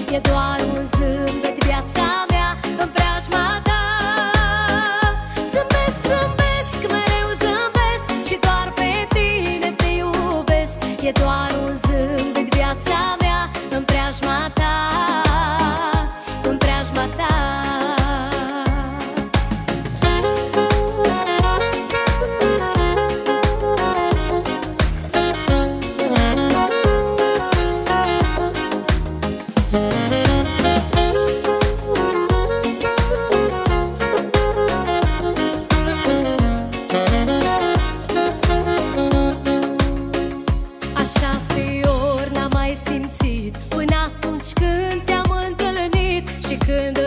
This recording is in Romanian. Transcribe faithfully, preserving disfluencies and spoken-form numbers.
E doar un zâmbet viața mea în preajma ta. Zâmbesc, zâmbesc, mereu zâmbesc și doar pe tine te iubesc. E doar un zâmbet viața mea în preajma ta, în preajma ta. Așa fior n-am mai simțit până atunci când te-am întâlnit și când